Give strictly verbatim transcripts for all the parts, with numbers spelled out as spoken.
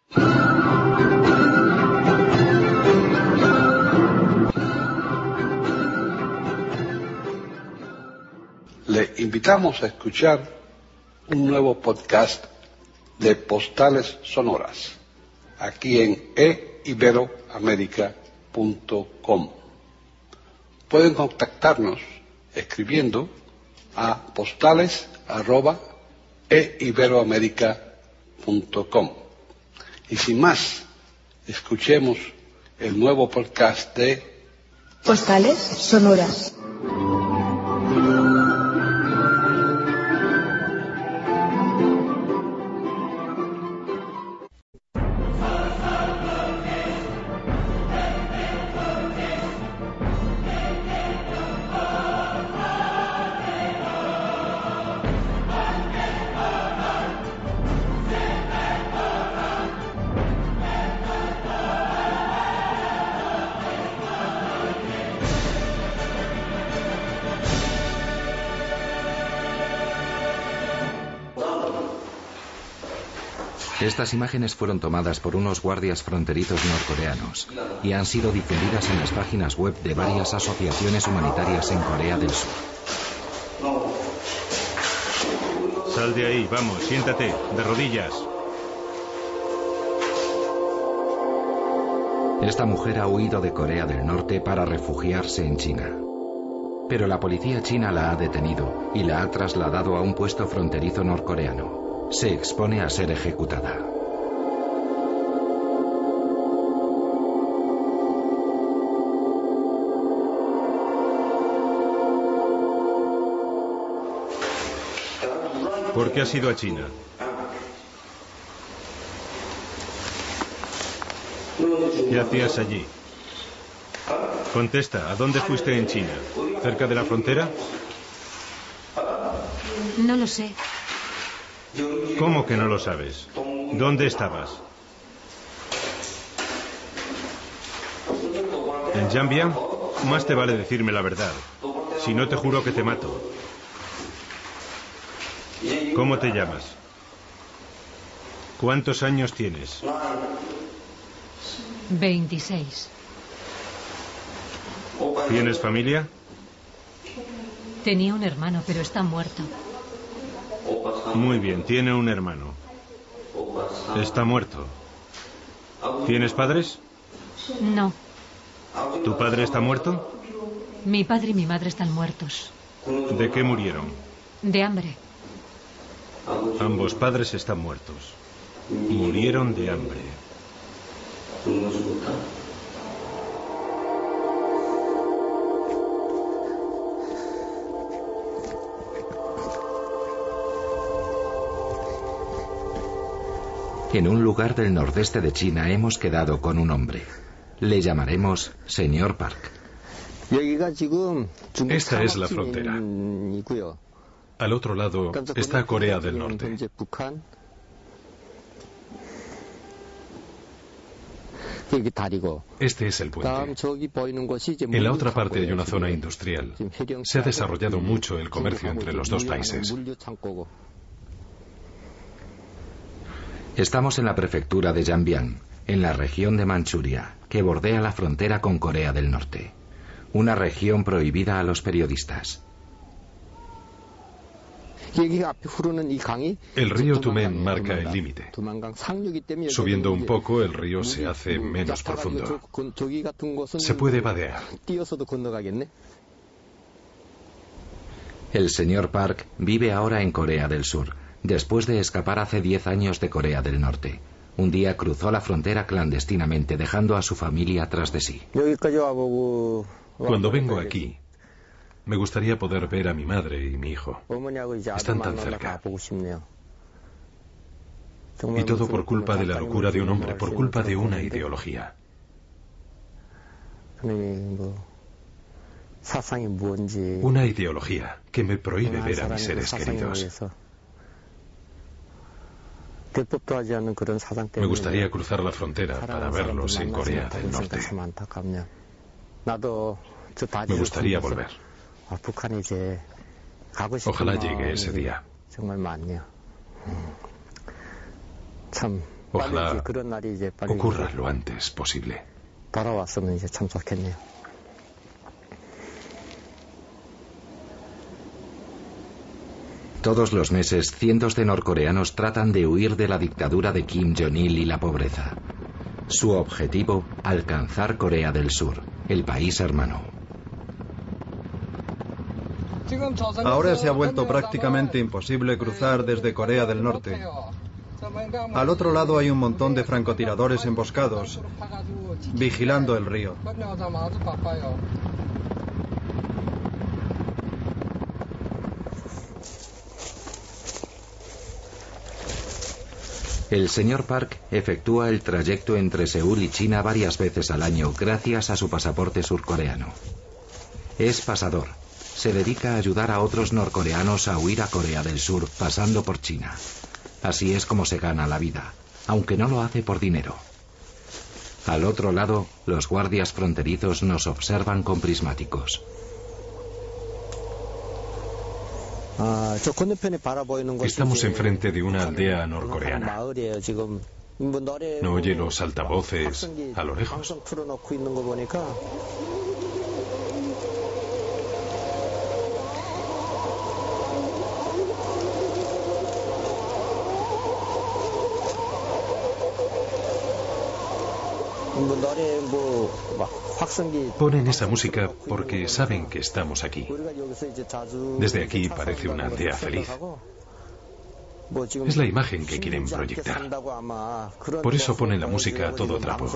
Le invitamos a escuchar un nuevo podcast de Postales Sonoras, aquí en e ibero américa punto com. Pueden contactarnos escribiendo a postales arroba e ibero américa punto com. Y sin más, escuchemos el nuevo podcast de Postales Sonoras. Estas imágenes fueron tomadas por unos guardias fronterizos norcoreanos y han sido difundidas en las páginas web de varias asociaciones humanitarias en Corea del Sur. Sal de ahí, vamos, siéntate, de rodillas. Esta mujer ha huido de Corea del Norte para refugiarse en China. Pero la policía china la ha detenido y la ha trasladado a un puesto fronterizo norcoreano. Se expone a ser ejecutada. ¿Por qué has ido a China? ¿Qué hacías allí? Contesta, ¿a dónde fuiste en China? ¿Cerca de la frontera? No lo sé. ¿Cómo que no lo sabes? ¿Dónde estabas? ¿En Yambia? Más te vale decirme la verdad. Si no, te juro que te mato. ¿Cómo te llamas? ¿Cuántos años tienes? veintiséis. ¿Tienes familia? Tenía un hermano, pero está muerto. Muy bien, tiene un hermano. Está muerto. ¿Tienes padres? No. ¿Tu padre está muerto? Mi padre y mi madre están muertos. ¿De qué murieron? De hambre. Ambos padres están muertos. Murieron de hambre. En un lugar del nordeste de China hemos quedado con un hombre. Le llamaremos señor Park. Esta es la frontera. Al otro lado está Corea del Norte. Este es el puente. En la otra parte hay una zona industrial. Se ha desarrollado mucho el comercio entre los dos países. Estamos en la prefectura de Yanbian, en la región de Manchuria, que bordea la frontera con Corea del Norte. Una región prohibida a los periodistas. El río Tumen marca el límite. Subiendo un poco, el río se hace menos profundo. Se puede vadear. El señor Park vive ahora en Corea del Sur, después de escapar hace diez años de Corea del Norte. Un día cruzó la frontera clandestinamente, dejando a su familia tras de sí. Cuando vengo aquí, me gustaría poder ver a mi madre y mi hijo. Están tan cerca. Y todo por culpa de la locura de un hombre, por culpa de una ideología. Una ideología que me prohíbe ver a mis seres queridos. Me gustaría cruzar la frontera para verlos en Corea del Norte. Me gustaría volver. Ojalá llegue ese día. Ojalá ocurra lo antes posible. Todos los meses, cientos de norcoreanos tratan de huir de la dictadura de Kim Jong-il y la pobreza. Su objetivo, alcanzar Corea del Sur, el país hermano. Ahora se ha vuelto prácticamente imposible cruzar desde Corea del Norte. Al otro lado hay un montón de francotiradores emboscados, vigilando el río. El señor Park efectúa el trayecto entre Seúl y China varias veces al año gracias a su pasaporte surcoreano. Es pasador. Se dedica a ayudar a otros norcoreanos a huir a Corea del Sur pasando por China. Así es como se gana la vida, aunque no lo hace por dinero. Al otro lado, los guardias fronterizos nos observan con prismáticos. Estamos enfrente de una aldea norcoreana. ¿No oye los altavoces a lo lejos? Ponen esa música porque saben que estamos aquí. Desde aquí parece una aldea feliz. Es la imagen que quieren proyectar. Por eso ponen la música a todo trapo.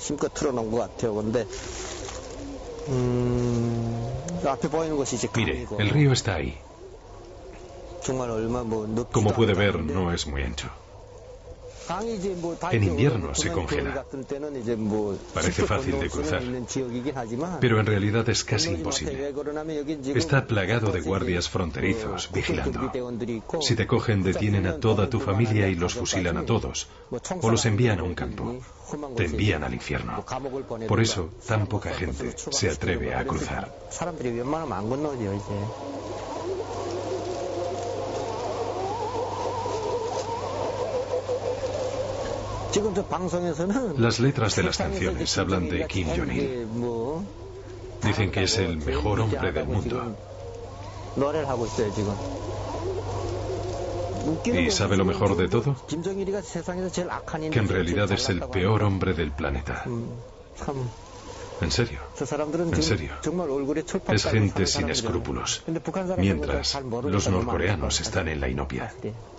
Mire, el río está ahí. Como puede ver, no es muy ancho. En invierno se congela. Parece fácil de cruzar, pero en realidad es casi imposible. Está plagado de guardias fronterizos vigilando. Si te cogen, detienen a toda tu familia y los fusilan a todos, o los envían a un campo. Te envían al infierno. Por eso, tan poca gente se atreve a cruzar. Las letras de las canciones hablan de Kim Jong-il. Dicen que es el mejor hombre del mundo. ¿Y sabe lo mejor de todo? Que en realidad es el peor hombre del planeta. En serio, en serio. Es gente sin escrúpulos. Mientras, los norcoreanos están en la inopia.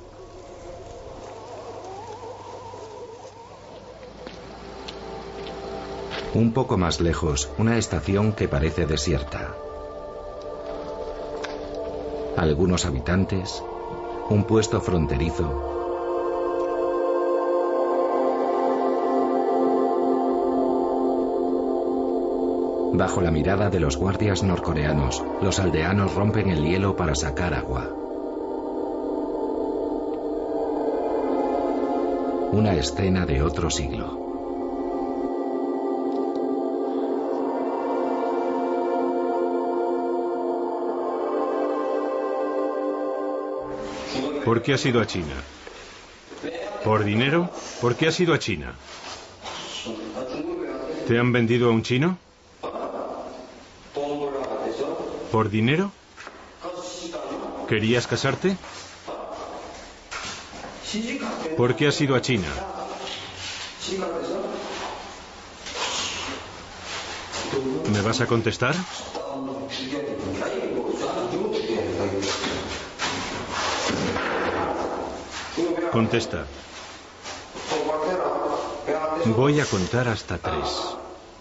Un poco más lejos, una estación que parece desierta. Algunos habitantes, un puesto fronterizo. Bajo la mirada de los guardias norcoreanos, los aldeanos rompen el hielo para sacar agua. Una escena de otro siglo. ¿Por qué has ido a China? ¿Por dinero? ¿Por qué has ido a China? ¿Te han vendido a un chino? ¿Por dinero? ¿Querías casarte? ¿Por qué has ido a China? ¿Me vas a contestar? Contesta. Voy a contar hasta tres.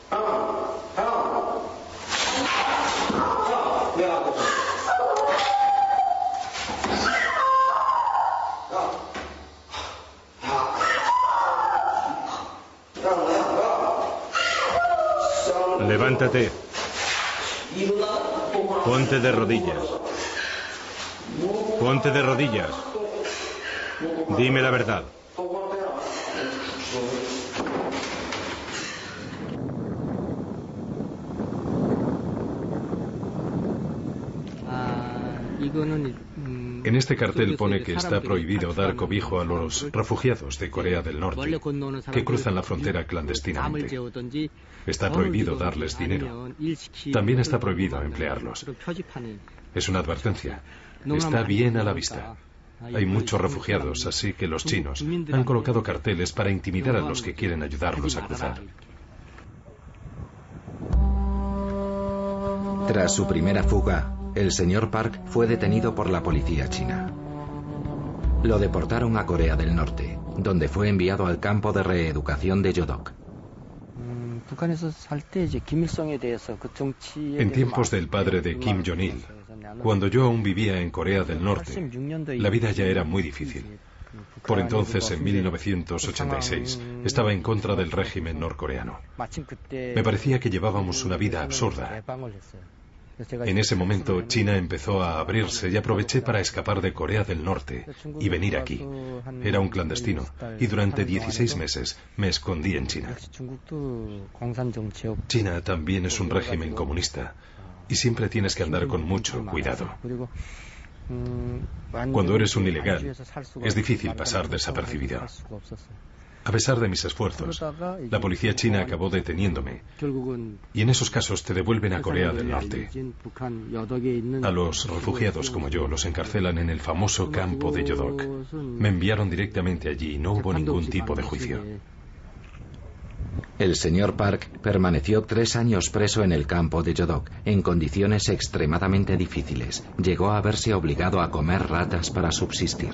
Levántate. Ponte de rodillas. Ponte de rodillas. Dime la verdad. En este cartel pone que está prohibido dar cobijo a los refugiados de Corea del Norte que cruzan la frontera clandestinamente. Está prohibido darles dinero. También está prohibido emplearlos. Es una advertencia. Está bien a la vista. Hay muchos refugiados, así que los chinos han colocado carteles para intimidar a los que quieren ayudarlos a cruzar. Tras su primera fuga, el señor Park fue detenido por la policía china. Lo deportaron a Corea del Norte, donde fue enviado al campo de reeducación de Yodok. En tiempos del padre de Kim Jong-il, cuando yo aún vivía en Corea del Norte, la vida ya era muy difícil. Por entonces, en mil novecientos ochenta y seis, estaba en contra del régimen norcoreano. Me parecía que llevábamos una vida absurda. En ese momento, China empezó a abrirse y aproveché para escapar de Corea del Norte y venir aquí. Era un clandestino y durante dieciséis meses me escondí en China. China también es un régimen comunista y siempre tienes que andar con mucho cuidado. Cuando eres un ilegal, es difícil pasar desapercibido. A pesar de mis esfuerzos, la policía china acabó deteniéndome y en esos casos te devuelven a Corea del Norte. A los refugiados como yo los encarcelan en el famoso campo de Yodok. Me enviaron directamente allí y no hubo ningún tipo de juicio. El señor Park permaneció tres años preso en el campo de Yodok, en condiciones extremadamente difíciles. Llegó a verse obligado a comer ratas para subsistir.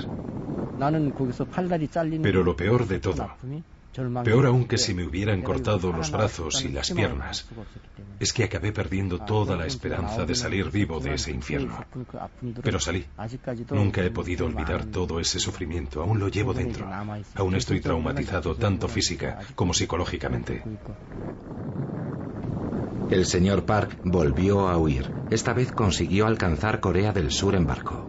Pero lo peor de todo, peor aún que si me hubieran cortado los brazos y las piernas, es que acabé perdiendo toda la esperanza de salir vivo de ese infierno. Pero salí. Nunca he podido olvidar todo ese sufrimiento. Aún lo llevo dentro. Aún estoy traumatizado tanto física como psicológicamente. El señor Park volvió a huir. Esta vez consiguió alcanzar Corea del Sur en barco.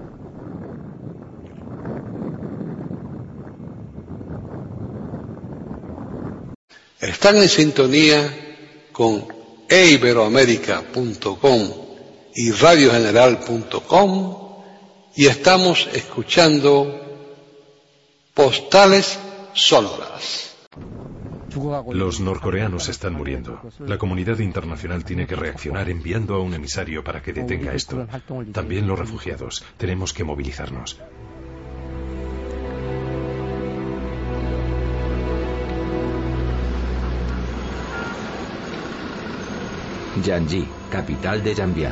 Están en sintonía con e iberoamérica punto com y radio general punto com y estamos escuchando Postales Sonoras. Los norcoreanos están muriendo. La comunidad internacional tiene que reaccionar enviando a un emisario para que detenga esto. También los refugiados. Tenemos que movilizarnos. Yanji, capital de Yanbian.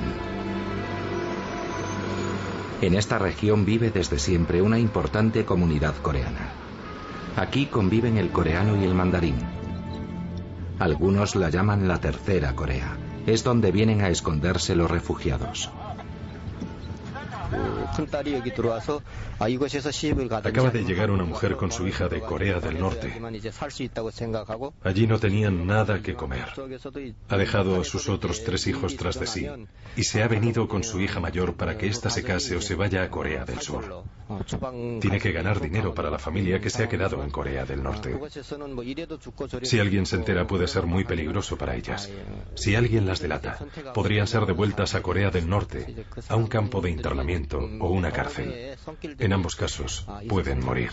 En esta región vive desde siempre una importante comunidad coreana. Aquí conviven el coreano y el mandarín. Algunos la llaman la Tercera Corea. Es donde vienen a esconderse los refugiados. Acaba de llegar una mujer con su hija de Corea del Norte. Allí no tenían nada que comer. Ha dejado a sus otros tres hijos tras de sí y se ha venido con su hija mayor para que ésta se case o se vaya a Corea del Sur. Tiene que ganar dinero para la familia que se ha quedado en Corea del Norte. Si alguien se entera puede ser muy peligroso para ellas. Si alguien las delata, podrían ser devueltas a Corea del Norte, a un campo de internamiento o una cárcel. En ambos casos pueden morir.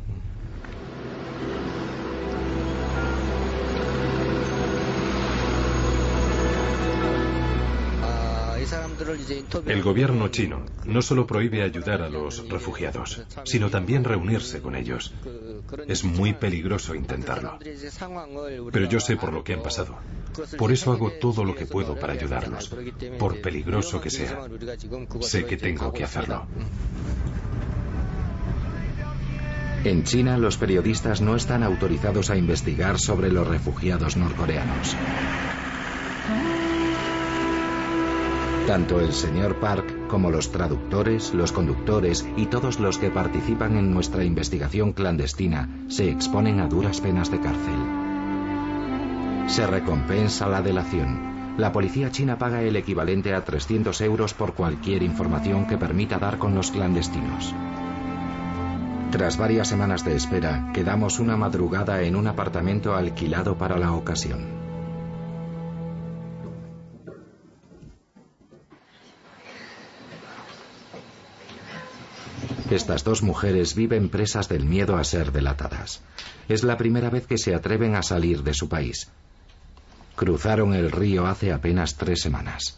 El gobierno chino no solo prohíbe ayudar a los refugiados, sino también reunirse con ellos. Es muy peligroso intentarlo. Pero yo sé por lo que han pasado. Por eso hago todo lo que puedo para ayudarlos. Por peligroso que sea, sé que tengo que hacerlo. En China, los periodistas no están autorizados a investigar sobre los refugiados norcoreanos. Tanto el señor Park como los traductores, los conductores y todos los que participan en nuestra investigación clandestina se exponen a duras penas de cárcel. Se recompensa la delación. La policía china paga el equivalente a trescientos euros por cualquier información que permita dar con los clandestinos. Tras varias semanas de espera, quedamos una madrugada en un apartamento alquilado para la ocasión. Estas dos mujeres viven presas del miedo a ser delatadas. Es la primera vez que se atreven a salir de su país. Cruzaron el río hace apenas tres semanas.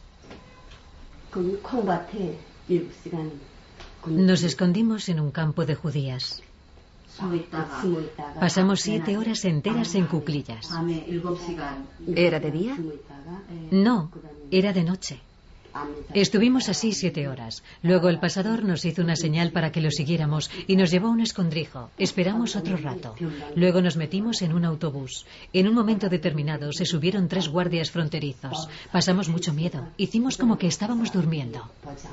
Nos escondimos en un campo de judías. Pasamos siete horas enteras en cuclillas. ¿Era de día? No, era de noche. Estuvimos así siete horas. Luego el pasador nos hizo una señal para que lo siguiéramos y nos llevó a un escondrijo. Esperamos otro rato. Luego nos metimos en un autobús. En un momento determinado se subieron tres guardias fronterizos. Pasamos mucho miedo. Hicimos como que estábamos durmiendo.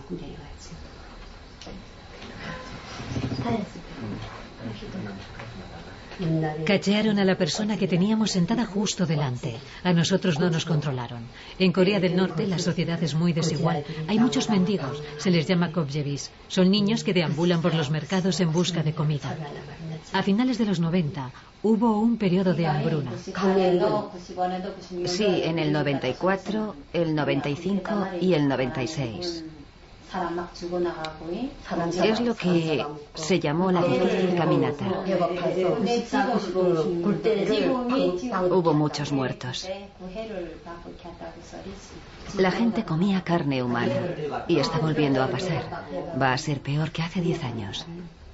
Cachearon a la persona que teníamos sentada justo delante. A nosotros no nos controlaron. En Corea del Norte la sociedad es muy desigual. Hay muchos mendigos. Se les llama kopjevis. Son niños que deambulan por los mercados en busca de comida. A finales de los noventa hubo un periodo de hambruna. Sí, en el noventa y cuatro, el noventa y cinco y el noventa y seis. Es lo que se llamó la difícil caminata. Hubo muchos muertos. La gente comía carne humana y está volviendo a pasar. Va a ser peor que hace diez años.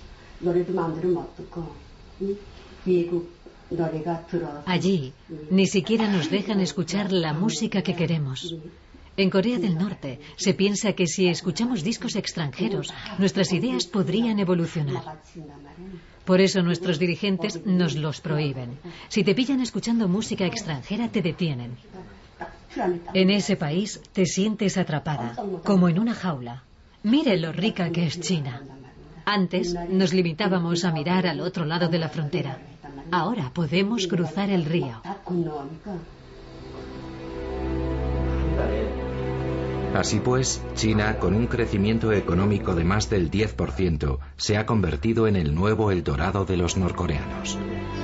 Allí ni siquiera nos dejan escuchar la música que queremos. En Corea del Norte se piensa que si escuchamos discos extranjeros, nuestras ideas podrían evolucionar. Por eso nuestros dirigentes nos los prohíben. Si te pillan escuchando música extranjera, te detienen. En ese país te sientes atrapada, como en una jaula. Mire lo rica que es China. Antes nos limitábamos a mirar al otro lado de la frontera. Ahora podemos cruzar el río. Así pues, China, con un crecimiento económico de más del diez por ciento, se ha convertido en el nuevo Eldorado de los norcoreanos.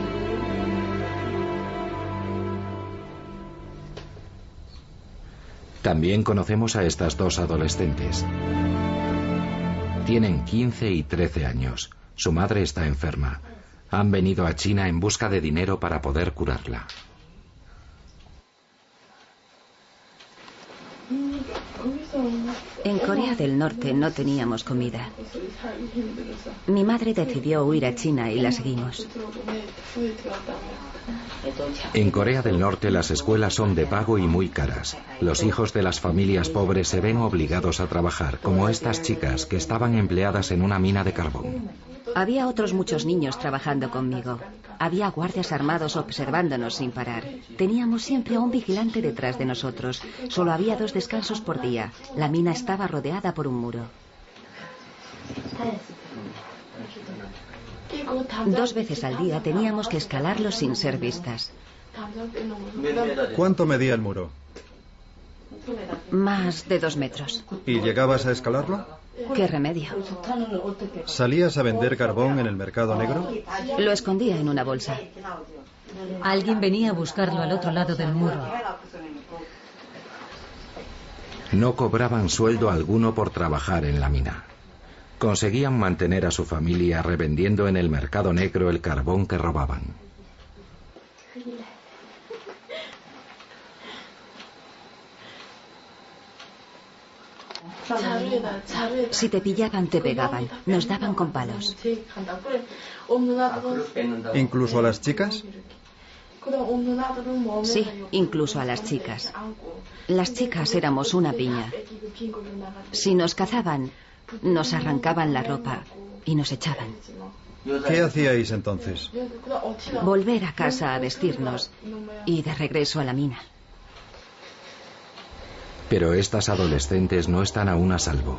También conocemos a estas dos adolescentes. Tienen quince y trece años. Su madre está enferma. Han venido a China en busca de dinero para poder curarla. En Corea del Norte no teníamos comida. Mi madre decidió huir a China y la seguimos. En Corea del Norte las escuelas son de pago y muy caras. Los hijos de las familias pobres se ven obligados a trabajar, como estas chicas que estaban empleadas en una mina de carbón. Había otros muchos niños trabajando conmigo. Había guardias armados observándonos sin parar. Teníamos siempre a un vigilante detrás de nosotros. Solo había dos descansos por día. La mina estaba rodeada por un muro. Dos veces al día teníamos que escalarlo sin ser vistas. ¿Cuánto medía el muro? Más de dos metros. ¿Y llegabas a escalarlo? ¿Qué remedio? ¿Salías a vender carbón en el mercado negro? Lo escondía en una bolsa. Alguien venía a buscarlo al otro lado del muro. No cobraban sueldo alguno por trabajar en la mina. Conseguían mantener a su familia revendiendo en el mercado negro el carbón que robaban. Si te pillaban, te pegaban. Nos daban con palos. ¿Incluso a las chicas? Sí, incluso a las chicas. Las chicas éramos una piña. Si nos cazaban, nos arrancaban la ropa y nos echaban. ¿Qué hacíais entonces? Volver a casa a vestirnos y de regreso a la mina. Pero estas adolescentes no están aún a salvo.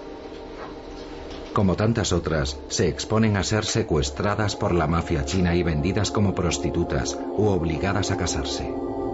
Como tantas otras, se exponen a ser secuestradas por la mafia china y vendidas como prostitutas u obligadas a casarse.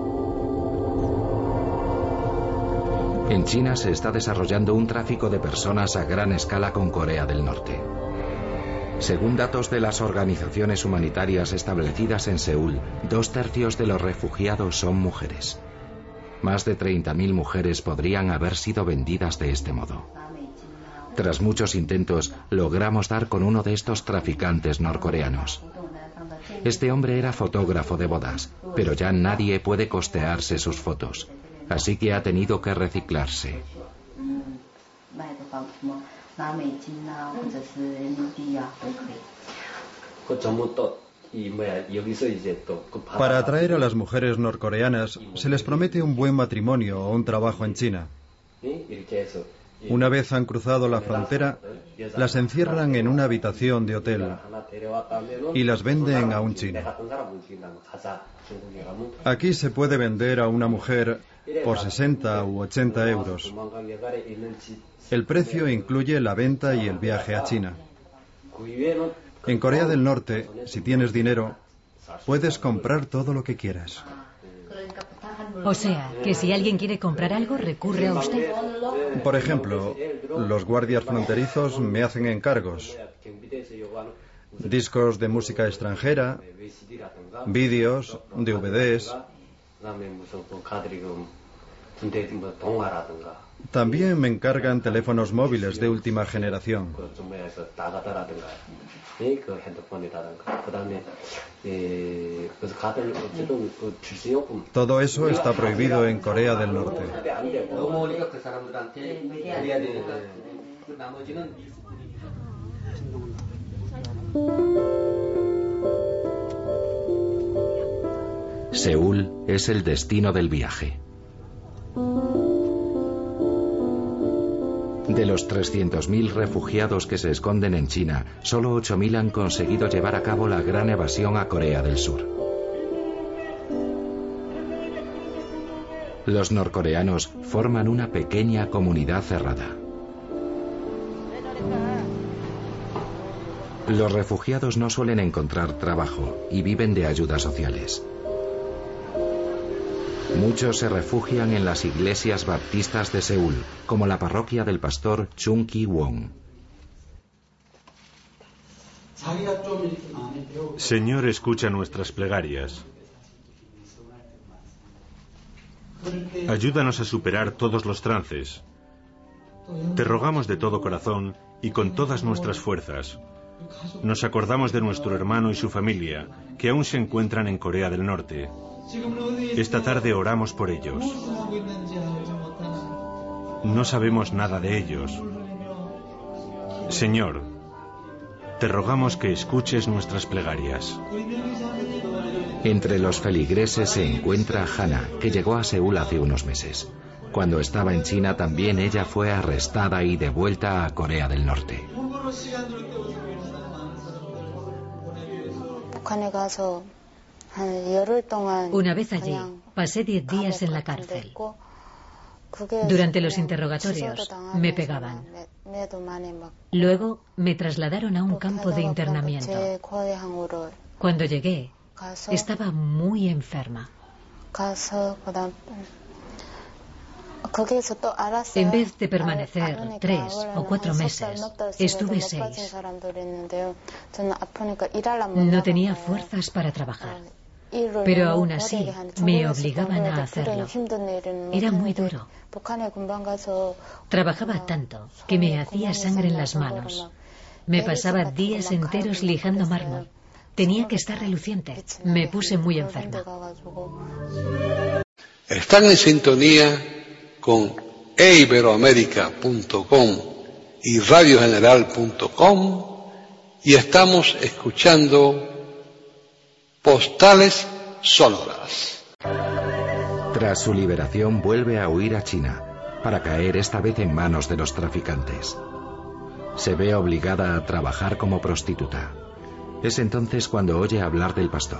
En China se está desarrollando un tráfico de personas a gran escala con Corea del Norte. Según datos de las organizaciones humanitarias establecidas en Seúl, dos tercios de los refugiados son mujeres. Más de treinta mil mujeres podrían haber sido vendidas de este modo. Tras muchos intentos, logramos dar con uno de estos traficantes norcoreanos. Este hombre era fotógrafo de bodas, pero ya nadie puede costearse sus fotos, así que ha tenido que reciclarse. Para atraer a las mujeres norcoreanas, se les promete un buen matrimonio o un trabajo en China. Una vez han cruzado la frontera, las encierran en una habitación de hotel y las venden a un chino. Aquí se puede vender a una mujer por sesenta u ochenta euros. El precio incluye la venta y el viaje a China. En Corea del Norte, si tienes dinero, puedes comprar todo lo que quieras. O sea, que si alguien quiere comprar algo, recurre a usted. Por ejemplo, los guardias fronterizos me hacen encargos. Discos de música extranjera, vídeos, D V Ds. También me encargan teléfonos móviles de última generación. Todo eso está prohibido en Corea del Norte. Seúl es el destino del viaje. De los trescientos mil refugiados que se esconden en China, solo ocho mil han conseguido llevar a cabo la gran evasión a Corea del Sur. Los norcoreanos forman una pequeña comunidad cerrada. Los refugiados no suelen encontrar trabajo y viven de ayudas sociales. Muchos se refugian en las iglesias baptistas de Seúl, como la parroquia del pastor Chung Ki-won. Señor, escucha nuestras plegarias. Ayúdanos a superar todos los trances. Te rogamos de todo corazón y con todas nuestras fuerzas. Nos acordamos de nuestro hermano y su familia, que aún se encuentran en Corea del Norte. Esta tarde oramos por ellos. No sabemos nada de ellos. Señor, te rogamos que escuches nuestras plegarias. Entre los feligreses se encuentra Hannah, que llegó a Seúl hace unos meses. Cuando estaba en China también ella fue arrestada y devuelta a Corea del Norte. Una vez allí, pasé diez días en la cárcel. Durante los interrogatorios me pegaban. Luego me trasladaron a un campo de internamiento. Cuando llegué, estaba muy enferma. En vez de permanecer tres o cuatro meses, estuve seis. No tenía fuerzas para trabajar, pero aún así me obligaban a hacerlo. Era muy duro. Trabajaba tanto que me hacía sangre en las manos. Me pasaba días enteros lijando mármol. Tenía que estar reluciente. Me puse muy enferma. Están en sintonía con e iberoamérica punto com y radio general punto com y estamos escuchando Postales Sonoras. Tras su liberación vuelve a huir a China, para caer esta vez en manos de los traficantes. Se ve obligada a trabajar como prostituta. Es entonces cuando oye hablar del pastor.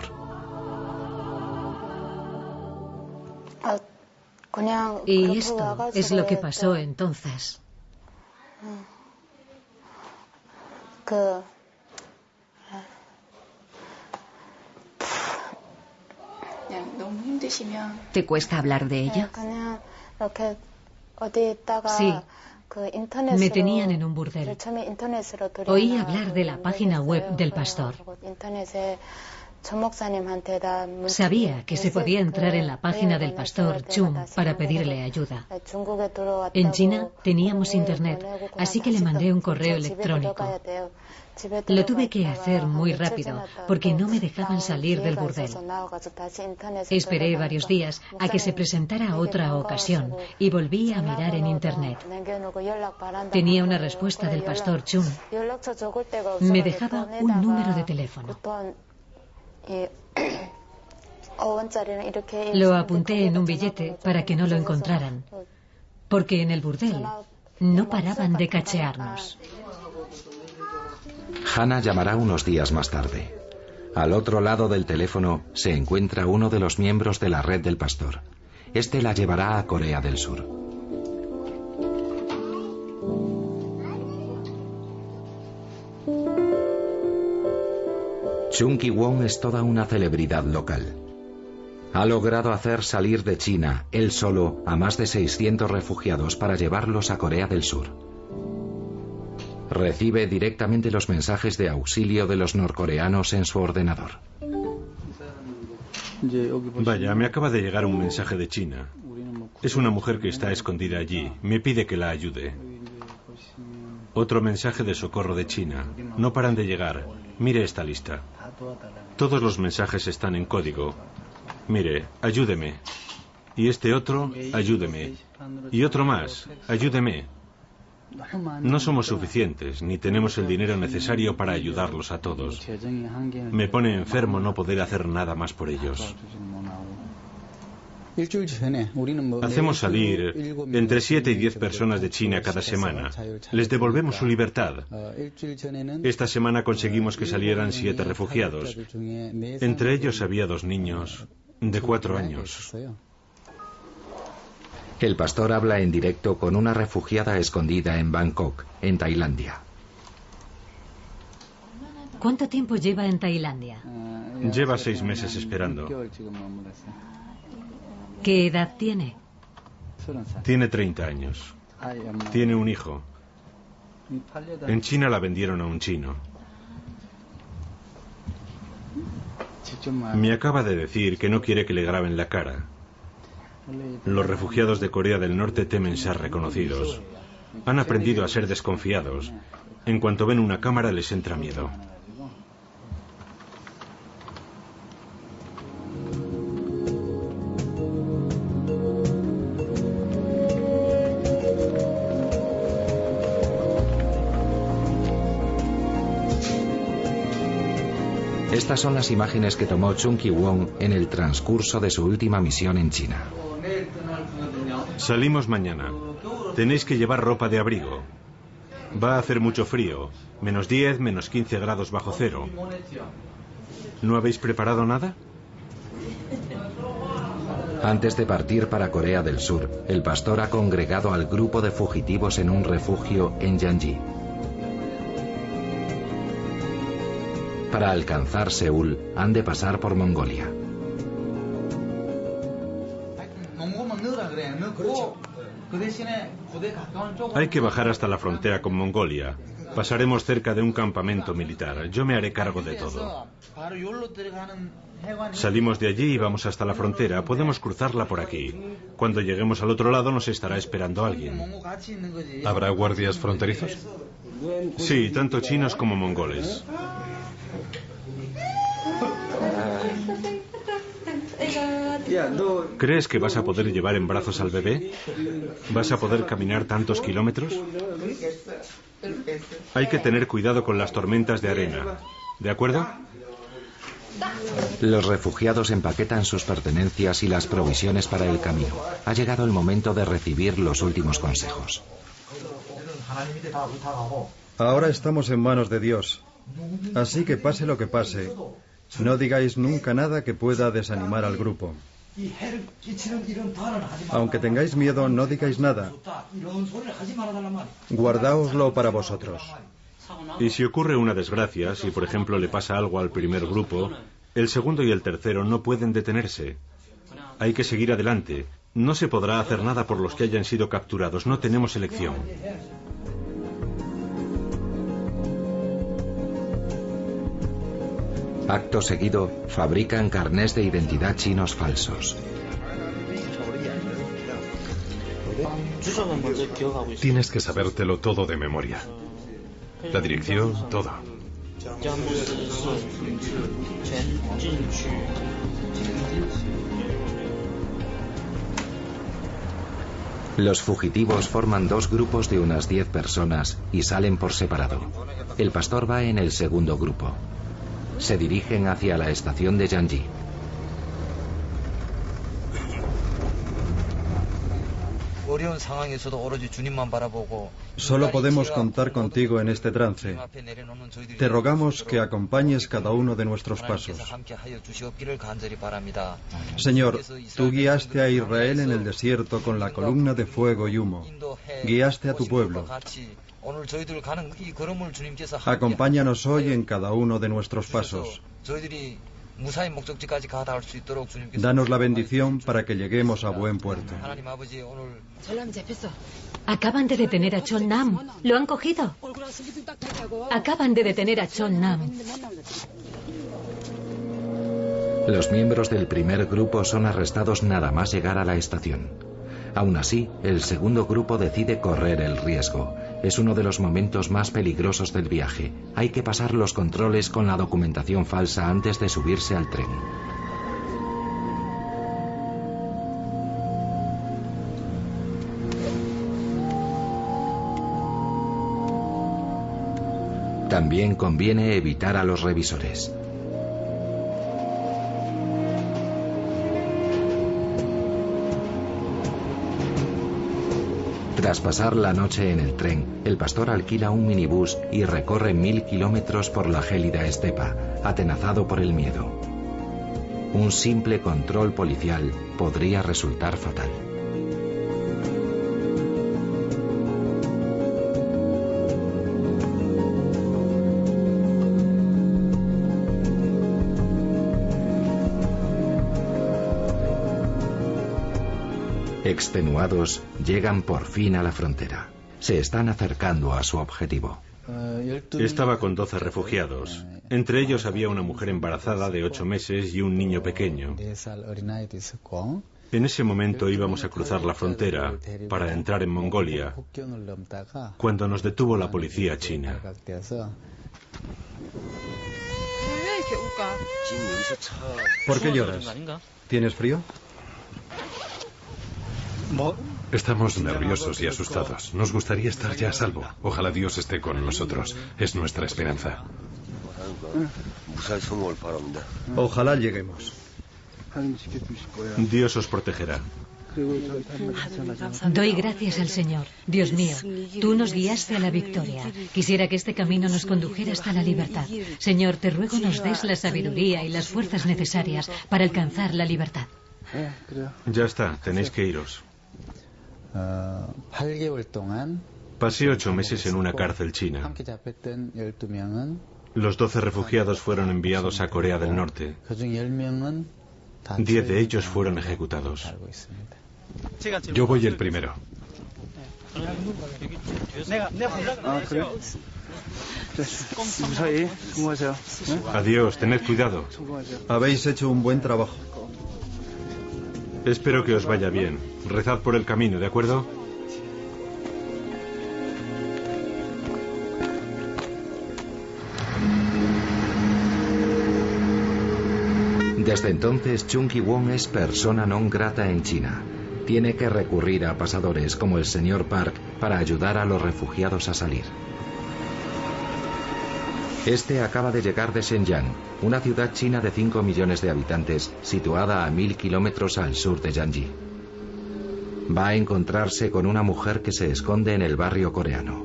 Y esto es lo que pasó entonces. ¿Te cuesta hablar de ello? Sí. Me tenían en un burdel. Oí hablar de la página web del pastor. Sabía que se podía entrar en la página del pastor Chum para pedirle ayuda. En China teníamos internet, así que le mandé un correo electrónico. Lo tuve que hacer muy rápido, porque no me dejaban salir del burdel. Esperé varios días a que se presentara otra ocasión y volví a mirar en internet. Tenía una respuesta del pastor Chum. Me dejaba un número de teléfono. Lo apunté en un billete para que no lo encontraran, porque en el burdel no paraban de cachearnos. Hannah llamará unos días más tarde. Al otro lado del teléfono se encuentra uno de los miembros de la red del pastor. Este la llevará a Corea del Sur. Chung Ki-won es toda una celebridad local. Ha logrado hacer salir de China, él solo, a más de seiscientos refugiados para llevarlos a Corea del Sur. Recibe directamente los mensajes de auxilio de los norcoreanos en su ordenador. Vaya, me acaba de llegar un mensaje de China. Es una mujer que está escondida allí. Me pide que la ayude. Otro mensaje de socorro de China. No paran de llegar. Mire esta lista. Todos los mensajes están en código. Mire, ayúdeme. Y este otro, ayúdeme. Y otro más, ayúdeme. No somos suficientes, ni tenemos el dinero necesario para ayudarlos a todos. Me pone enfermo no poder hacer nada más por ellos. Hacemos salir entre siete y diez personas de China cada semana. Les devolvemos su libertad. Esta semana conseguimos que salieran siete refugiados. Entre ellos había dos niños de cuatro años. El pastor habla en directo con una refugiada escondida en Bangkok, en Tailandia. ¿Cuánto tiempo lleva en Tailandia? Lleva seis meses esperando. ¿Qué edad tiene? Tiene treinta años. Tiene un hijo. En China la vendieron a un chino. Me acaba de decir que no quiere que le graben la cara. Los refugiados de Corea del Norte temen ser reconocidos. Han aprendido a ser desconfiados. En cuanto ven una cámara les entra miedo. Estas son las imágenes que tomó Chung Ki-won en el transcurso de su última misión en China. Salimos mañana. Tenéis que llevar ropa de abrigo. Va a hacer mucho frío. Menos diez, menos quince grados bajo cero. ¿No habéis preparado nada? Antes de partir para Corea del Sur, el pastor ha congregado al grupo de fugitivos en un refugio en Yanji. Para alcanzar Seúl, han de pasar por Mongolia. Hay que bajar hasta la frontera con Mongolia. Pasaremos cerca de un campamento militar. Yo me haré cargo de todo. Salimos de allí y vamos hasta la frontera. Podemos cruzarla por aquí. Cuando lleguemos al otro lado nos estará esperando alguien. ¿Habrá guardias fronterizos? Sí, tanto chinos como mongoles. ¿Crees que vas a poder llevar en brazos al bebé? ¿Vas a poder caminar tantos kilómetros? Hay que tener cuidado con las tormentas de arena. ¿De acuerdo? Los refugiados empaquetan sus pertenencias y las provisiones para el camino. Ha llegado el momento de recibir los últimos consejos. Ahora estamos en manos de Dios. Así que pase lo que pase, no digáis nunca nada que pueda desanimar al grupo. Aunque tengáis miedo, no digáis nada. Guardáoslo para vosotros. Y si ocurre una desgracia, si por ejemplo le pasa algo al primer grupo, el segundo y el tercero no pueden detenerse. Hay que seguir adelante. No se podrá hacer nada por los que hayan sido capturados. No tenemos elección. Acto seguido, fabrican carnés de identidad chinos falsos. Tienes que sabértelo todo de memoria. La dirección, todo. Los fugitivos forman dos grupos de unas diez personas y salen por separado. El pastor va en el segundo grupo. Se dirigen hacia la estación de Yanji. Solo podemos contar contigo en este trance. Te rogamos que acompañes cada uno de nuestros pasos. Señor, tú guiaste a Israel en el desierto con la columna de fuego y humo. Guiaste a tu pueblo. Acompáñanos hoy en cada uno de nuestros pasos. Danos la bendición para que lleguemos a buen puerto. Acaban de detener a Chol Nam. ¿Lo han cogido? Acaban de detener a Chol Nam. Los miembros del primer grupo son arrestados nada más llegar a la estación. Aún así, el segundo grupo decide correr el riesgo. Es uno de los momentos más peligrosos del viaje. Hay que pasar los controles con la documentación falsa antes de subirse al tren. También conviene evitar a los revisores. Tras pasar la noche en el tren, el pastor alquila un minibús y recorre mil kilómetros por la gélida estepa, atenazado por el miedo. Un simple control policial podría resultar fatal. Extenuados, llegan por fin a la frontera. Se están acercando a su objetivo. Estaba con doce refugiados. Entre ellos había una mujer embarazada de ocho meses y un niño pequeño. En ese momento íbamos a cruzar la frontera para entrar en Mongolia, cuando nos detuvo la policía china. ¿Por qué lloras? ¿Tienes frío? Estamos nerviosos y asustados. Nos gustaría estar ya a salvo. Ojalá Dios esté con nosotros. Es nuestra esperanza. Ojalá lleguemos. Dios os protegerá. Doy gracias al Señor. Dios mío, tú nos guiaste a la victoria. Quisiera que este camino nos condujera hasta la libertad. Señor, te ruego nos des la sabiduría y las fuerzas necesarias para alcanzar la libertad. Ya está, tenéis que iros. Pasé ocho meses en una cárcel china. Los doce refugiados fueron enviados a Corea del Norte. Diez de ellos fueron ejecutados. Yo voy el primero. Adiós, tened cuidado. Habéis hecho un buen trabajo. Espero que os vaya bien. Rezad por el camino, ¿de acuerdo? Desde entonces, Chung Ki-won es persona non grata en China. Tiene que recurrir a pasadores como el señor Park para ayudar a los refugiados a salir. Este acaba de llegar de Shenyang, una ciudad china de cinco millones de habitantes, situada a mil kilómetros al sur de Yanji. Va a encontrarse con una mujer que se esconde en el barrio coreano.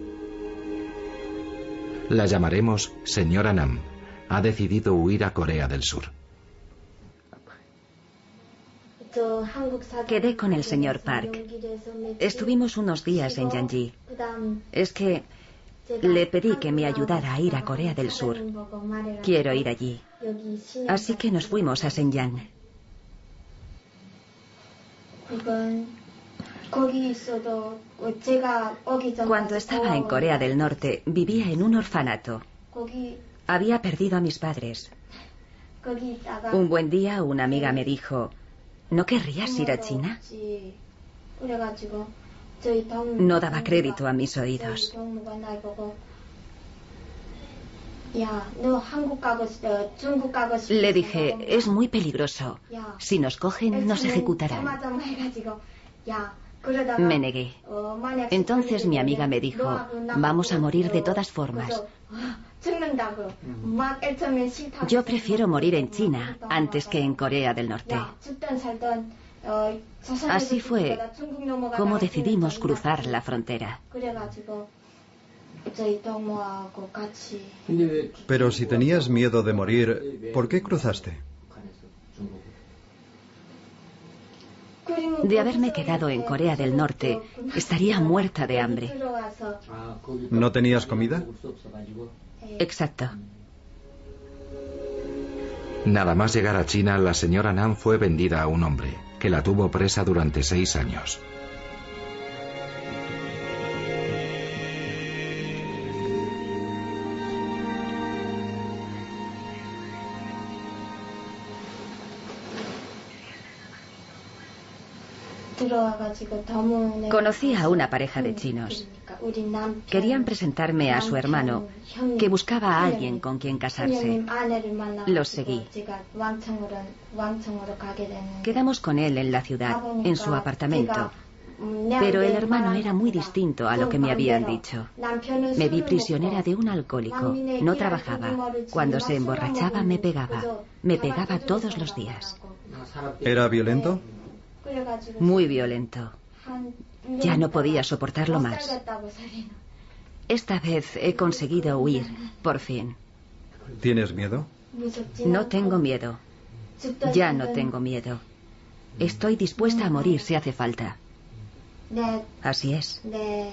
La llamaremos Señora Nam. Ha decidido huir a Corea del Sur. Quedé con el señor Park. Estuvimos unos días en Yanji. Es que le pedí que me ayudara a ir a Corea del Sur. Quiero ir allí. Así que nos fuimos a Shenyang. Cuando estaba en Corea del Norte, vivía en un orfanato. Había perdido a mis padres. Un buen día una amiga me dijo, ¿no querrías ir a China? No daba crédito a mis oídos. Le dije, es muy peligroso. Si nos cogen, nos ejecutarán. Me negué. Entonces mi amiga me dijo, vamos a morir de todas formas. Yo prefiero morir en China antes que en Corea del Norte. Así fue como decidimos cruzar la frontera. Pero si tenías miedo de morir, ¿por qué cruzaste? De haberme quedado en Corea del Norte, estaría muerta de hambre. ¿No tenías comida? Exacto. Nada más llegar a China, la señora Nam fue vendida a un hombre, que la tuvo presa durante seis años. Conocí a una pareja de chinos. Querían presentarme a su hermano, que buscaba a alguien con quien casarse. Los seguí. Quedamos con él en la ciudad, en su apartamento. Pero el hermano era muy distinto a lo que me habían dicho. Me vi prisionera de un alcohólico. No trabajaba. Cuando se emborrachaba me pegaba. Me pegaba todos los días. ¿Era violento? Muy violento. Ya no podía soportarlo más. Esta vez he conseguido huir, por fin. ¿Tienes miedo? No tengo miedo. Ya no tengo miedo. Estoy dispuesta a morir si hace falta. Así es.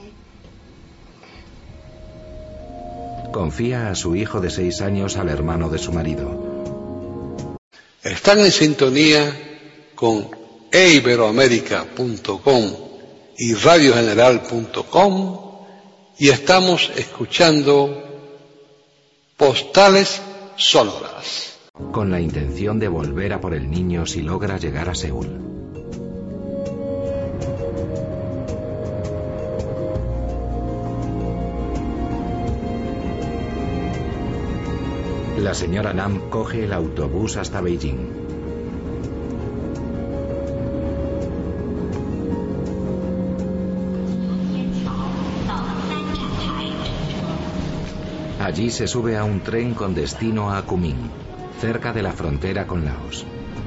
Confía a su hijo de seis años al hermano de su marido. Están en sintonía con e iberoamérica punto com y radio general punto com y estamos escuchando Postales Sonoras. Con la intención de volver a por el niño si logra llegar a Seúl. La señora Nam coge el autobús hasta Beijing. Allí se sube a un tren con destino a Kunming, cerca de la frontera con Laos.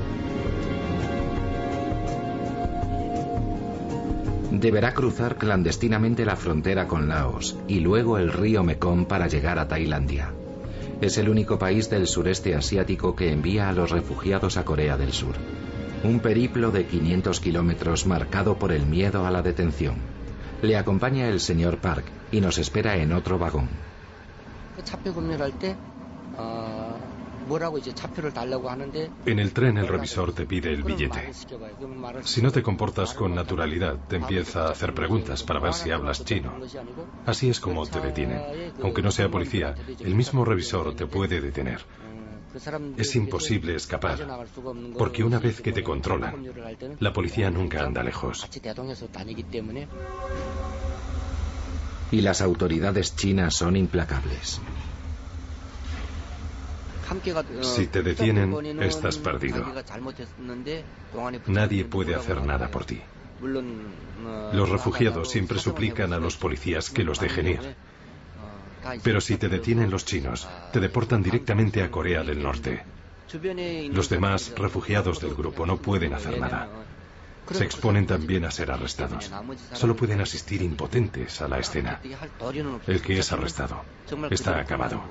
Deberá cruzar clandestinamente la frontera con Laos y luego el río Mekong para llegar a Tailandia. Es el único país del sureste asiático que envía a los refugiados a Corea del Sur. Un periplo de quinientos kilómetros marcado por el miedo a la detención. Le acompaña el señor Park y nos espera en otro vagón. En el tren el revisor te pide el billete. Si no te comportas con naturalidad, te empieza a hacer preguntas para ver si hablas chino. Así es como te detienen. Aunque no sea policía, el mismo revisor te puede detener. Es imposible escapar, porque una vez que te controlan, la policía nunca anda lejos. Y las autoridades chinas son implacables. Si te detienen, estás perdido. Nadie puede hacer nada por ti. Los refugiados siempre suplican a los policías que los dejen ir. Pero si te detienen los chinos, te deportan directamente a Corea del Norte. Los demás refugiados del grupo no pueden hacer nada. Se exponen también a ser arrestados. Solo pueden asistir impotentes a la escena. El que es arrestado está acabado.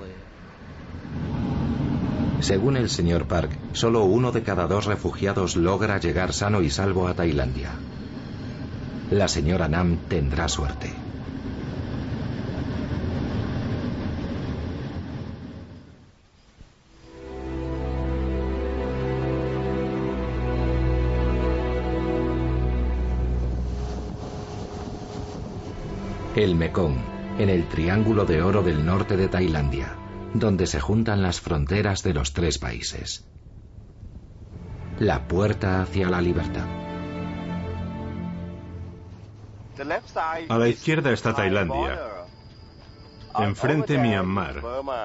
Según el señor Park, solo uno de cada dos refugiados logra llegar sano y salvo a Tailandia. La señora Nam tendrá suerte. El Mekong, en el Triángulo de Oro del norte de Tailandia, donde se juntan las fronteras de los tres países. La puerta hacia la libertad. A la izquierda está Tailandia. Enfrente Myanmar.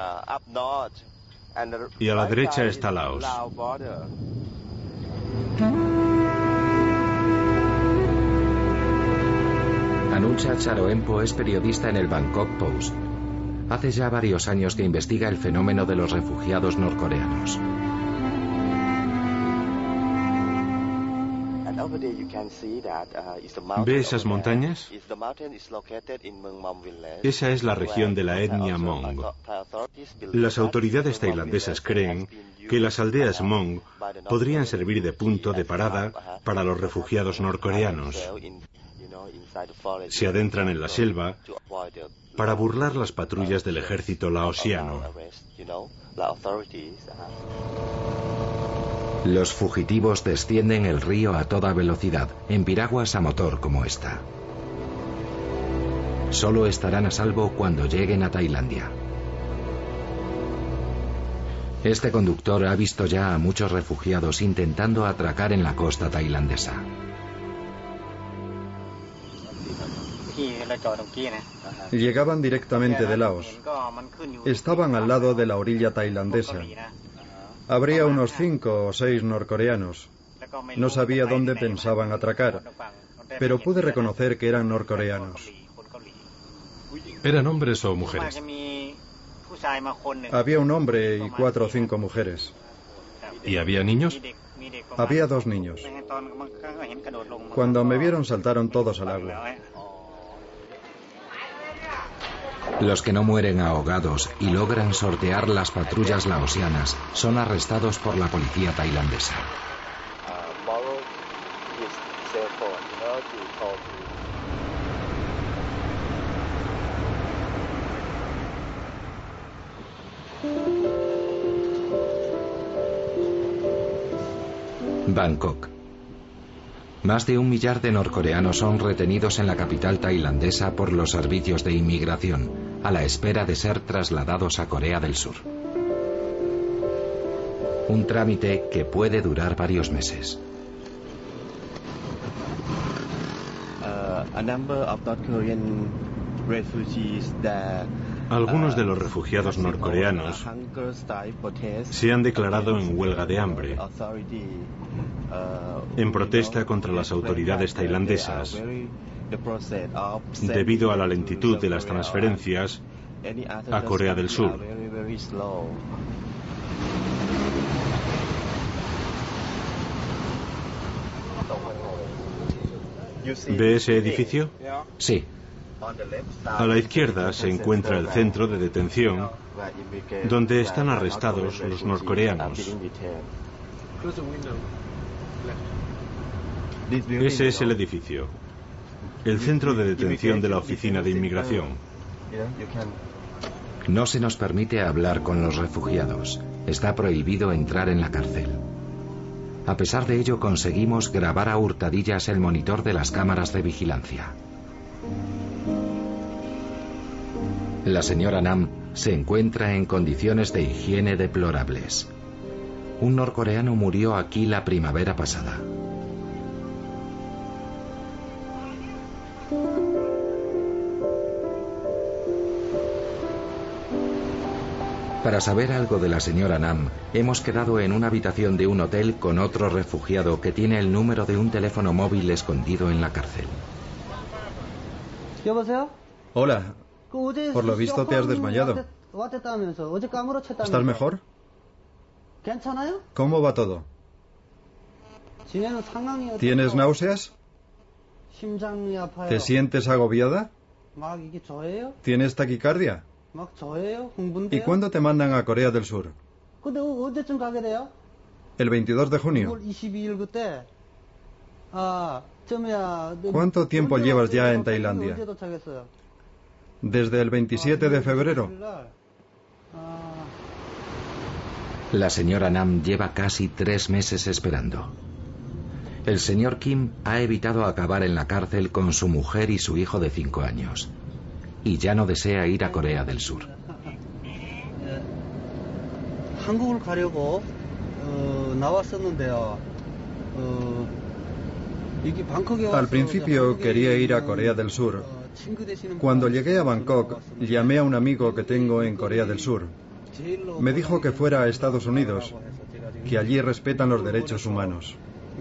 Y a la derecha está Laos. Anunsha Charoenpo es periodista en el Bangkok Post. Hace ya varios años que investiga el fenómeno de los refugiados norcoreanos. ¿Ve esas montañas? Esa es la región de la etnia Hmong. Las autoridades tailandesas creen que las aldeas Hmong podrían servir de punto de parada para los refugiados norcoreanos. Se adentran en la selva para burlar las patrullas del ejército laosiano. Los fugitivos descienden el río a toda velocidad, en piraguas a motor como esta. Solo estarán a salvo cuando lleguen a Tailandia. Este conductor ha visto ya a muchos refugiados intentando atracar en la costa tailandesa. Llegaban directamente de Laos. Estaban al lado de la orilla tailandesa. Habría unos cinco o seis norcoreanos. No sabía dónde pensaban atracar, pero pude reconocer que eran norcoreanos. ¿Eran hombres o mujeres? Había un hombre y cuatro o cinco mujeres. ¿Y había niños? Había dos niños. Cuando me vieron saltaron todos al agua. Los que no mueren ahogados y logran sortear las patrullas laosianas son arrestados por la policía tailandesa. Bangkok. Más de un millar de norcoreanos son retenidos en la capital tailandesa por los servicios de inmigración, a la espera de ser trasladados a Corea del Sur. Un trámite que puede durar varios meses. Algunos de los refugiados norcoreanos se han declarado en huelga de hambre, en protesta contra las autoridades tailandesas, debido a la lentitud de las transferencias a Corea del Sur. ¿Ve ese edificio? Sí. A la izquierda se encuentra el centro de detención donde están arrestados los norcoreanos. Ese es el edificio, el centro de detención de la Oficina de Inmigración. No se nos permite hablar con los refugiados. Está prohibido entrar en la cárcel. A pesar de ello, conseguimos grabar a hurtadillas el monitor de las cámaras de vigilancia. La señora Nam se encuentra en condiciones de higiene deplorables. Un norcoreano murió aquí la primavera pasada. Para saber algo de la señora Nam, hemos quedado en una habitación de un hotel con otro refugiado que tiene el número de un teléfono móvil escondido en la cárcel. Hola. Por lo visto te has desmayado. ¿Estás mejor? ¿Cómo va todo? ¿Tienes náuseas? ¿Te sientes agobiada? ¿Tienes taquicardia? ¿Y cuándo te mandan a Corea del Sur? El veintidós de junio. ¿Cuánto tiempo llevas ya en Tailandia? ¿Desde el veintisiete de febrero? La señora Nam lleva casi tres meses esperando. El señor Kim ha evitado acabar en la cárcel con su mujer y su hijo de cinco años. Y ya no desea ir a Corea del Sur. Al principio quería ir a Corea del Sur. Cuando llegué a Bangkok, llamé a un amigo que tengo en Corea del Sur. Me dijo que fuera a Estados Unidos, que allí respetan los derechos humanos.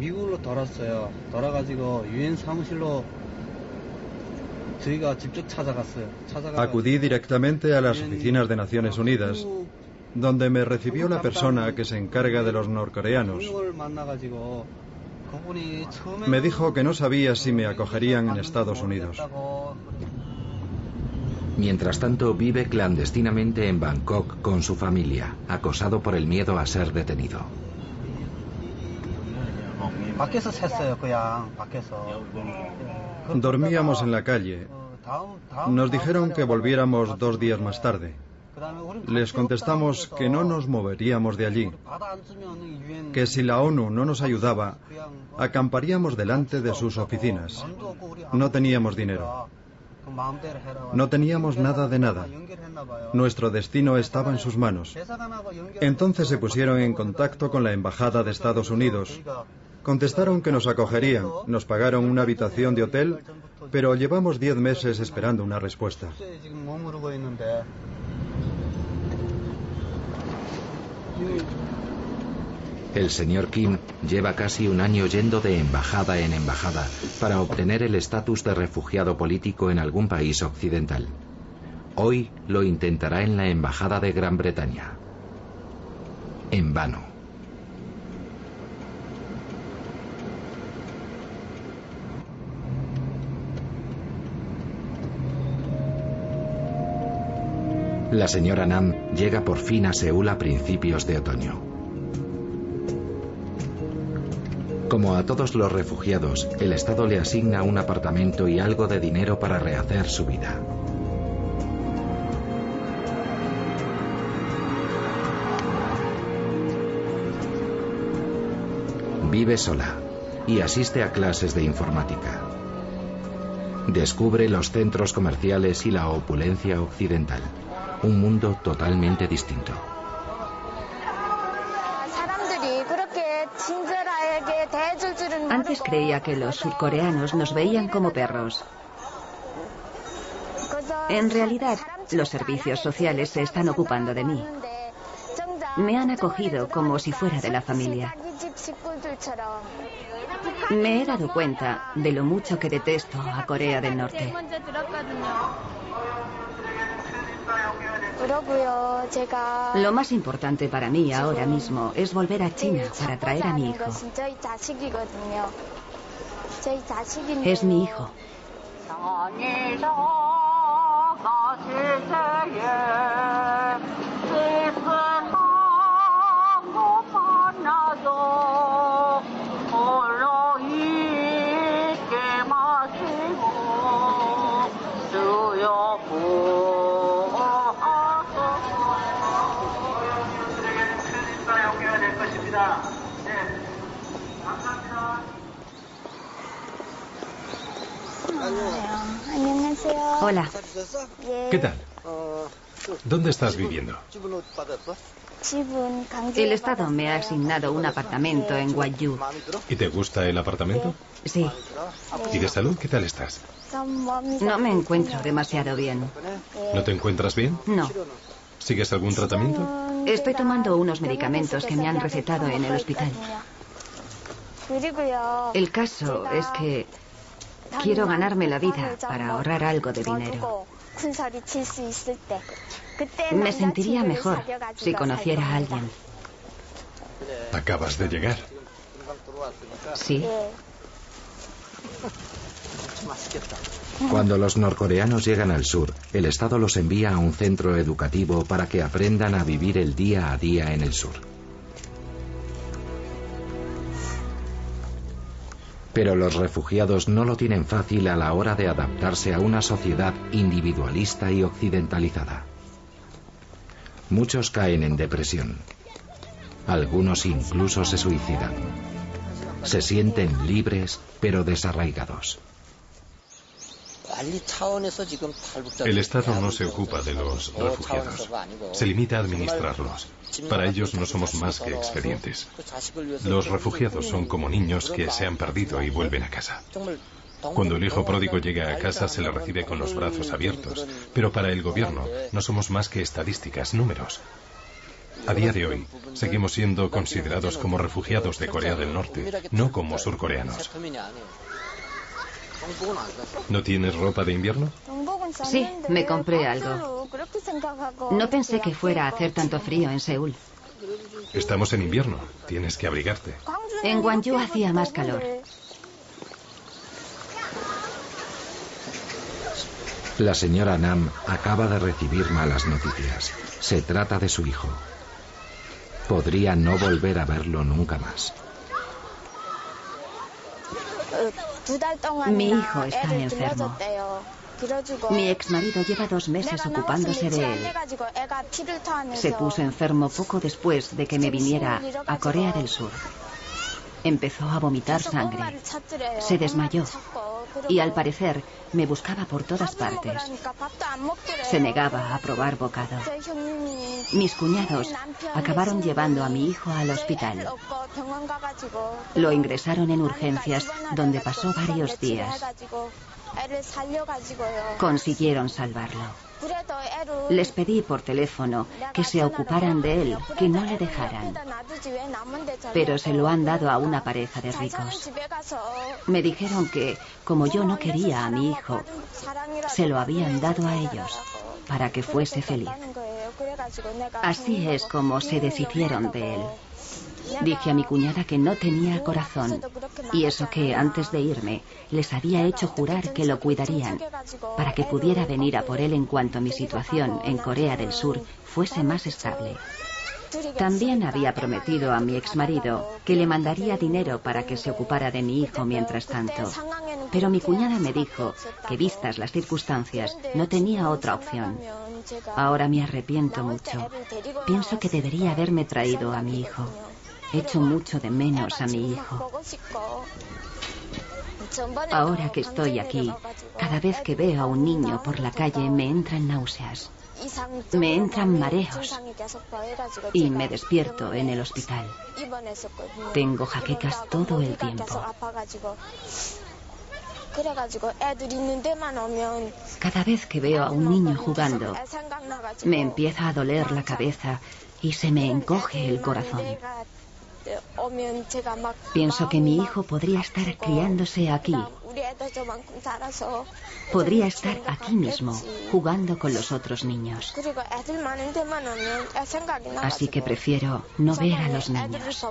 Acudí directamente a las oficinas de Naciones Unidas, donde me recibió la persona que se encarga de los norcoreanos. Me dijo que no sabía si me acogerían en Estados Unidos. Mientras tanto, vive clandestinamente en Bangkok con su familia, acosado por el miedo a ser detenido. Dormíamos en la calle. Nos dijeron que volviéramos dos días más tarde. Les contestamos que no nos moveríamos de allí, que si la ONU no nos ayudaba, acamparíamos delante de sus oficinas. No teníamos dinero. No teníamos nada de nada. Nuestro destino estaba en sus manos. Entonces se pusieron en contacto con la Embajada de Estados Unidos. Contestaron que nos acogerían, nos pagaron una habitación de hotel, pero llevamos diez meses esperando una respuesta. El señor Kim lleva casi un año yendo de embajada en embajada para obtener el estatus de refugiado político en algún país occidental. Hoy lo intentará en la embajada de Gran Bretaña. En vano. La señora Nam llega por fin a Seúl a principios de otoño. Como a todos los refugiados, el Estado le asigna un apartamento y algo de dinero para rehacer su vida. Vive sola y asiste a clases de informática. Descubre los centros comerciales y la opulencia occidental. Un mundo totalmente distinto. Antes creía que los surcoreanos nos veían como perros. En realidad, los servicios sociales se están ocupando de mí. Me han acogido como si fuera de la familia. Me he dado cuenta de lo mucho que detesto a Corea del Norte. Lo más importante para mí ahora mismo es volver a China para traer a mi hijo. Es mi hijo. Hola. ¿Qué tal? ¿Dónde estás viviendo? El Estado me ha asignado un apartamento en Gwangju. ¿Y te gusta el apartamento? Sí. ¿Y de salud qué tal estás? No me encuentro demasiado bien. ¿No te encuentras bien? No. ¿Sigues algún tratamiento? Estoy tomando unos medicamentos que me han recetado en el hospital. El caso es que quiero ganarme la vida para ahorrar algo de dinero. Me sentiría mejor si conociera a alguien. Acabas de llegar. Sí. Cuando los norcoreanos llegan al sur, el Estado los envía a un centro educativo para que aprendan a vivir el día a día en el sur. Pero los refugiados no lo tienen fácil a la hora de adaptarse a una sociedad individualista y occidentalizada. Muchos caen en depresión. Algunos incluso se suicidan. Se sienten libres, pero desarraigados. El Estado no se ocupa de los refugiados, se limita a administrarlos. Para ellos no somos más que expedientes. Los refugiados son como niños que se han perdido y vuelven a casa. Cuando el hijo pródigo llega a casa se le recibe con los brazos abiertos, pero para el gobierno no somos más que estadísticas, números. A día de hoy, seguimos siendo considerados como refugiados de Corea del Norte, no como surcoreanos. ¿No tienes ropa de invierno? Sí, me compré algo. No pensé que fuera a hacer tanto frío en Seúl. Estamos en invierno, tienes que abrigarte. En Gwangju hacía más calor. La señora Nam acaba de recibir malas noticias. Se trata de su hijo. Podría no volver a verlo nunca más. Mi hijo está enfermo. Mi exmarido lleva dos meses ocupándose de él. Se puso enfermo poco después de que me viniera a Corea del Sur. Empezó a vomitar sangre. Se desmayó. Y al parecer me buscaba por todas partes. Se negaba a probar bocado. Mis cuñados acabaron llevando a mi hijo al hospital. Lo ingresaron en urgencias, donde pasó varios días. Consiguieron salvarlo. Les pedí por teléfono que se ocuparan de él, que no le dejaran. Pero se lo han dado a una pareja de ricos. Me dijeron que, como yo no quería a mi hijo, se lo habían dado a ellos, para que fuese feliz. Así es como se deshicieron de él. Dije a mi cuñada que no tenía corazón, y eso que antes de irme les había hecho jurar que lo cuidarían, para que pudiera venir a por él en cuanto mi situación en Corea del Sur fuese más estable. También había prometido a mi exmarido que le mandaría dinero para que se ocupara de mi hijo mientras tanto, pero mi cuñada me dijo que, vistas las circunstancias, no tenía otra opción. Ahora me arrepiento mucho. Pienso que debería haberme traído a mi hijo. Echo mucho de menos a mi hijo. Ahora que estoy aquí, cada vez que veo a un niño por la calle me entran náuseas. Me entran mareos y me despierto en el hospital. Tengo jaquecas todo el tiempo. Cada vez que veo a un niño jugando, me empieza a doler la cabeza y se me encoge el corazón. Pienso que mi hijo podría estar criándose aquí. Podría estar aquí mismo, jugando con los otros niños. Así que prefiero no ver a los niños.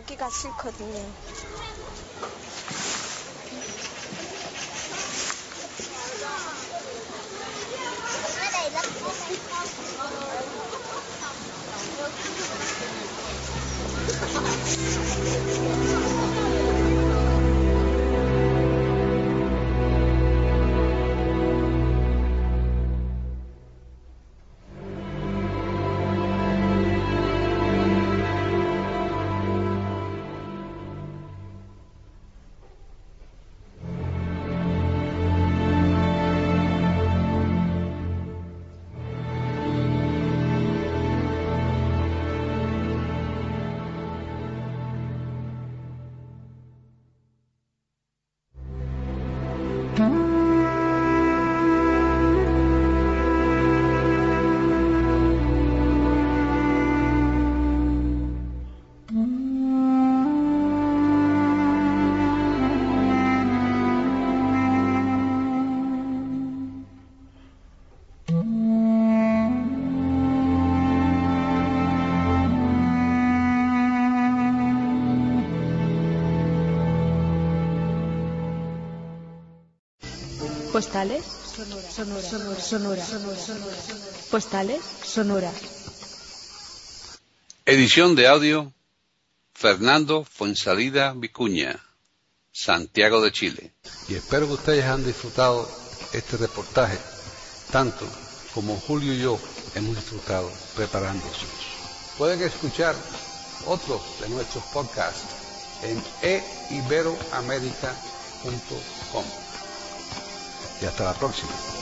Postales Sonora, Sonora, Sonora, Sonora. Postales Sonora. Edición de audio Fernando Fonsalida Vicuña, Santiago de Chile. Y espero que ustedes han disfrutado este reportaje tanto como Julio y yo hemos disfrutado preparándose. Pueden escuchar otros de nuestros podcasts en e iberoamerica punto com. y hasta la próxima.